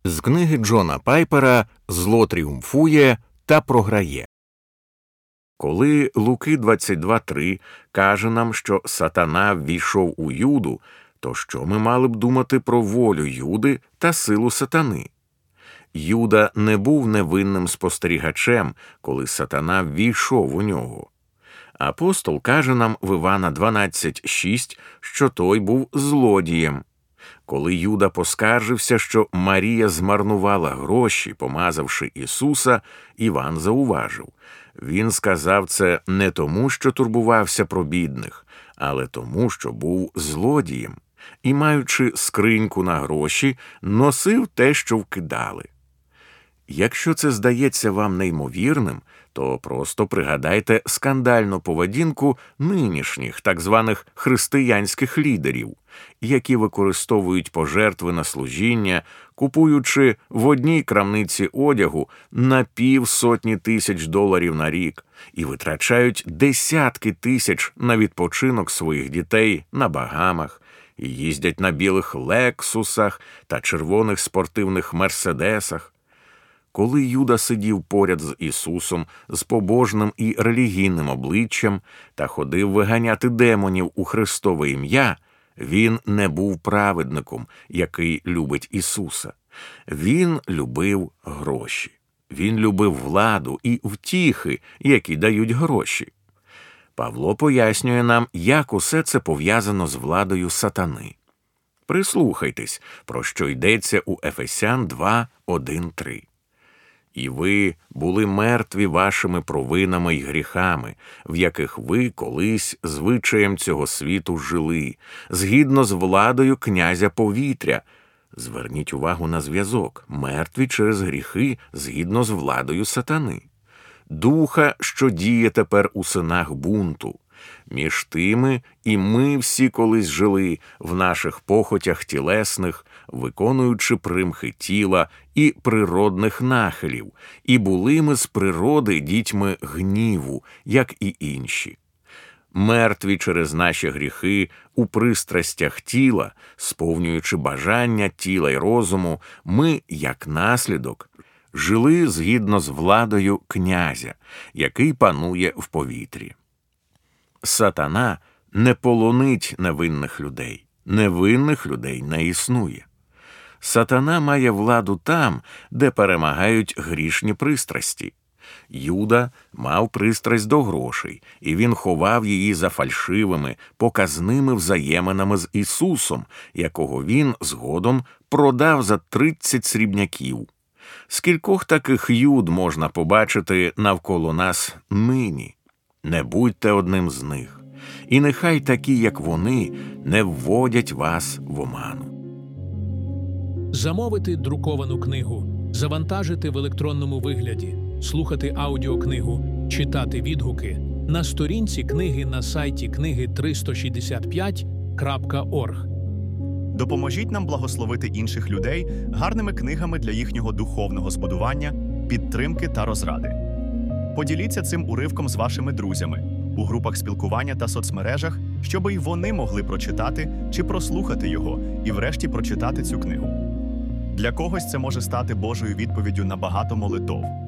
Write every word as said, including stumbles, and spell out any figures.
З книги Джона Пайпера «Зло тріумфує та програє». Коли Луки двадцять два три каже нам, що сатана ввійшов у Юду, то що ми мали б думати про волю Юди та силу сатани? Юда не був невинним спостерігачем, коли сатана ввійшов у нього. Апостол каже нам в Івана дванадцять шість, що той був злодієм. Коли Юда поскаржився, що Марія змарнувала гроші, помазавши Ісуса, Іван зауважив. Він сказав це не тому, що турбувався про бідних, але тому, що був злодієм і, маючи скриньку на гроші, носив те, що вкидали. Якщо це здається вам неймовірним, то просто пригадайте скандальну поведінку нинішніх так званих християнських лідерів, які використовують пожертви на служіння, купуючи в одній крамниці одягу на півсотні тисяч доларів на рік і витрачають десятки тисяч на відпочинок своїх дітей на Багамах, і їздять на білих лексусах та червоних спортивних мерседесах. Коли Юда сидів поряд з Ісусом з побожним і релігійним обличчям та ходив виганяти демонів у Христове ім'я, він не був праведником, який любить Ісуса. Він любив гроші. Він любив владу і втіхи, які дають гроші. Павло пояснює нам, як усе це пов'язано з владою сатани. Прислухайтесь, про що йдеться у Ефесян два один три. «І ви були мертві вашими провинами й гріхами, в яких ви колись звичаєм цього світу жили, згідно з владою князя повітря». Зверніть увагу на зв'язок. Мертві через гріхи, згідно з владою сатани. Духа, що діє тепер у синах бунту. Між тими і ми всі колись жили в наших похотях тілесних, виконуючи примхи тіла і природних нахилів, і були ми з природи дітьми гніву, як і інші. Мертві через наші гріхи у пристрастях тіла, сповнюючи бажання тіла й розуму, ми, як наслідок, жили згідно з владою князя, який панує в повітрі. Сатана не полонить невинних людей. Невинних людей не існує. Сатана має владу там, де перемагають грішні пристрасті. Юда мав пристрасть до грошей, і він ховав її за фальшивими, показними взаєминами з Ісусом, якого він згодом продав за тридцять срібняків. Скількох таких Юд можна побачити навколо нас нині? Не будьте одним з них. І нехай такі, як вони, не вводять вас в оману. Замовити друковану книгу, завантажити в електронному вигляді, слухати аудіокнигу, читати відгуки на сторінці книги на сайті книги триста шістдесят п'ять крапка орг. Допоможіть нам благословити інших людей гарними книгами для їхнього духовного збудування, підтримки та розради. Поділіться цим уривком з вашими друзями у групах спілкування та соцмережах, щоб і вони могли прочитати чи прослухати його і врешті прочитати цю книгу. Для когось це може стати Божою відповіддю на багато молитов.